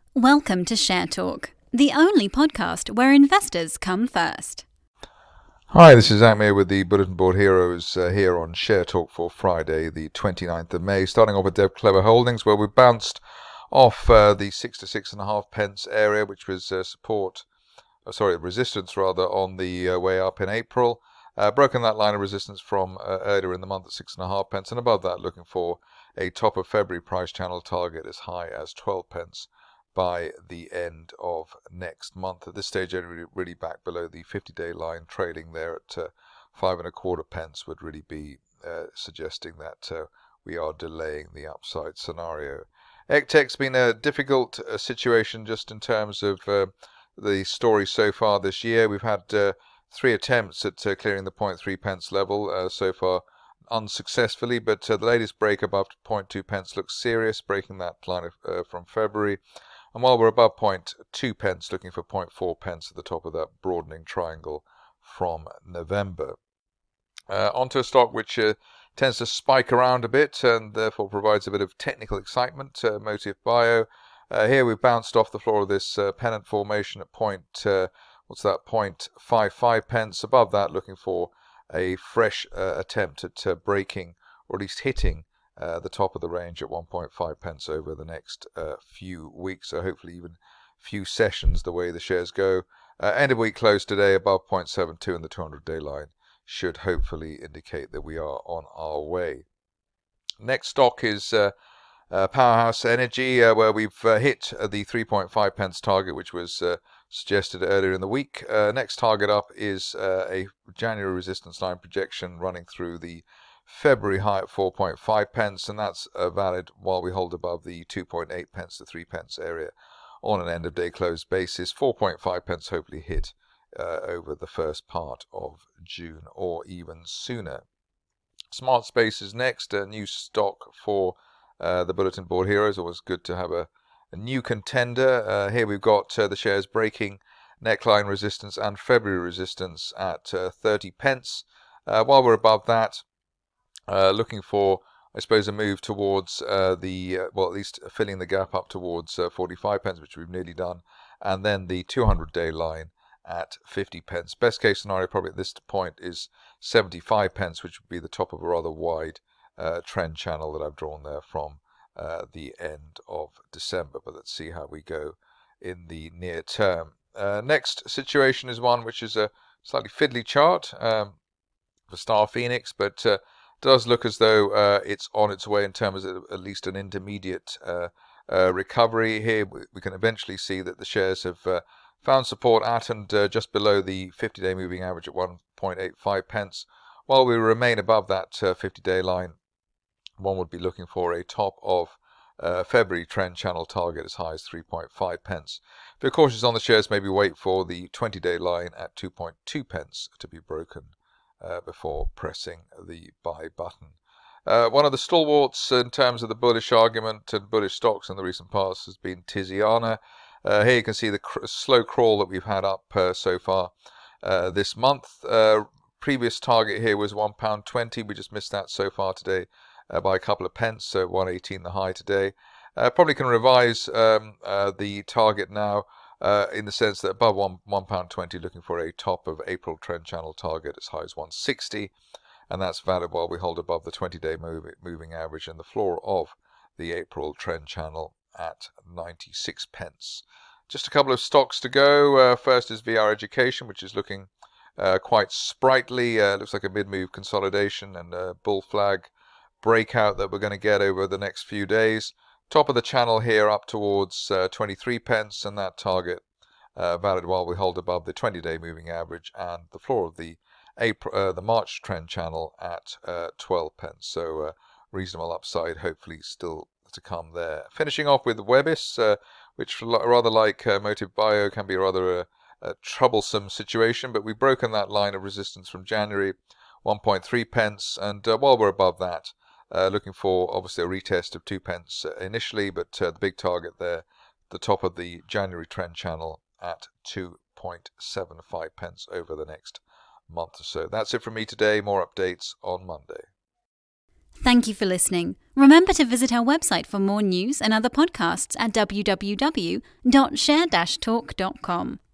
Welcome to Share Talk, the only podcast where investors come first. Hi, this is Amir with the Bulletin Board Heroes here on Share Talk for Friday, the 29th of May. Starting off with Dev Clever Holdings, where we bounced off the 6 to 6.5 pence area, which was resistance on the way up in April. Broken that line of resistance from earlier in the month at 6.5 pence, and above that looking for a top of February price channel target as high as 12 pence by the end of next month. At this stage, really back below the 50-day line, trading there at 5.25 pence would really be suggesting that we are delaying the upside scenario. Ectech's been a difficult situation just in terms of the story so far this year. We've had 3 attempts at clearing the 0.3 pence level so far unsuccessfully, but the latest break above 0.2 pence looks serious, breaking that line from February. And while we're above 0.2 pence, looking for 0.4 pence at the top of that broadening triangle from November. Onto a stock which tends to spike around a bit and therefore provides a bit of technical excitement, Motive Bio. Here we've bounced off the floor of this pennant formation at 0.55 pence. Above that, looking for a fresh attempt at breaking, or at least hitting, the top of the range at 1.5 pence over the next few weeks, so hopefully even few sessions the way the shares go. End of week close today above 0.72 and the 200-day line should hopefully indicate that we are on our way. Next stock is Powerhouse Energy, where we've hit the 3.5 pence target, which was suggested earlier in the week. Next target up is a January resistance line projection running through the February high at 4.5 pence, and that's valid while we hold above the 2.8 pence to 3 pence area on an end of day close basis. 4.5 pence hopefully hit over the first part of June or even sooner. Smart Space is next, a new stock for the Bulletin Board Heroes. Always good to have a new contender. Here we've got the shares breaking neckline resistance and February resistance at 30 pence. While we're above that, looking for, I suppose, a move towards at least filling the gap up towards 45 pence, which we've nearly done, and then the 200-day line at 50 pence. Best case scenario probably at this point is 75 pence, which would be the top of a rather wide trend channel that I've drawn there from the end of December. But let's see how we go in the near term. Next situation is one which is a slightly fiddly chart for Star Phoenix, but does look as though it's on its way in terms of at least an intermediate recovery. Here we can eventually see that the shares have found support at and just below the 50-day moving average at 1.85 pence. While we remain above that 50-day line, one would be looking for a top of February trend channel target as high as 3.5 pence. If you're cautious on the shares, maybe wait for the 20-day line at 2.2 pence to be broken before pressing the buy button. One of the stalwarts in terms of the bullish argument and bullish stocks in the recent past has been Tiziana. Here you can see the slow crawl that we've had up so far this month. Previous target here was £1.20. We just missed that so far today by a couple of pence, so 1.18 the high today. Probably can revise the target now in the sense that above £1.20, looking for a top of April trend channel target as high as 1.60, and that's valid while we hold above the 20-day moving average and the floor of the April trend channel at 96 pence. Just a couple of stocks to go. First is VR Education, which is looking quite sprightly. Looks like a mid-move consolidation and a bull flag breakout that we're going to get over the next few days. Top of the channel here up towards 23 pence, and that target valid while we hold above the 20-day moving average and the floor of the March trend channel at 12 pence. So reasonable upside hopefully still to come there. Finishing off with Webis, which rather like Motive Bio can be rather a troublesome situation, but we've broken that line of resistance from January, 1.3 pence, and while we're above that, looking for obviously a retest of 2 pence initially, but the big target there, the top of the January trend channel at 2.75 pence over the next month or so. That's it from me today. More updates on Monday. Thank you for listening. Remember to visit our website for more news and other podcasts at www.share-talk.com.